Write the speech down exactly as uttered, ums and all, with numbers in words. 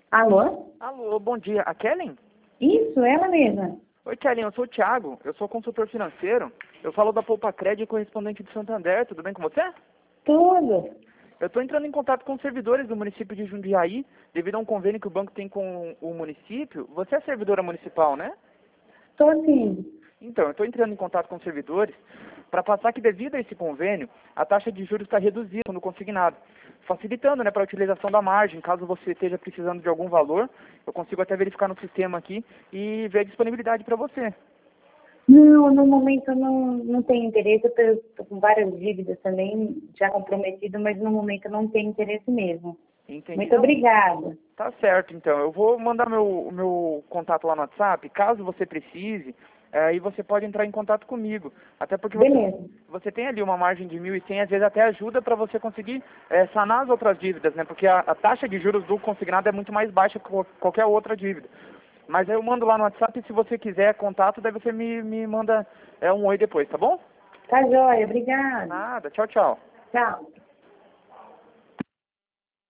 Alô? Alô, bom dia. A Kellen? Isso, ela mesma. Oi, Kellen, eu sou o Thiago. Eu sou consultor financeiro. Eu falo da Poupa Crédito e correspondente de Santander. Tudo bem com você? Tudo. Eu estou entrando em contato com os servidores do município de Jundiaí, devido a um convênio que o banco tem com o município. Você é servidora municipal, né? Tô sim. Então, eu estou entrando em contato com os servidores para passar que, devido a esse convênio, a taxa de juros está reduzida no consignado, facilitando, né, para a utilização da margem. Caso você esteja precisando de algum valor, eu consigo até verificar no sistema aqui e ver a disponibilidade para você. Não, no momento eu não, não tenho interesse. Eu estou com várias dívidas também, já comprometido, mas no momento eu não tenho interesse mesmo. Entendi. Muito Não, obrigada. tá certo, então. Eu vou mandar meu, meu contato lá no WhatsApp. Caso você precise, eh, aí você pode entrar em contato comigo. Até porque você, Beleza. você tem ali uma margem de mil e cem, às vezes até ajuda para você conseguir eh, sanar as outras dívidas, né? Porque a, a taxa de juros do consignado é muito mais baixa que qual- qualquer outra dívida. Mas aí eu mando lá no WhatsApp e se você quiser contato, daí você me, me manda é, um oi depois, tá bom? Tá joia, obrigada. Nada. Tchau, tchau. Tchau.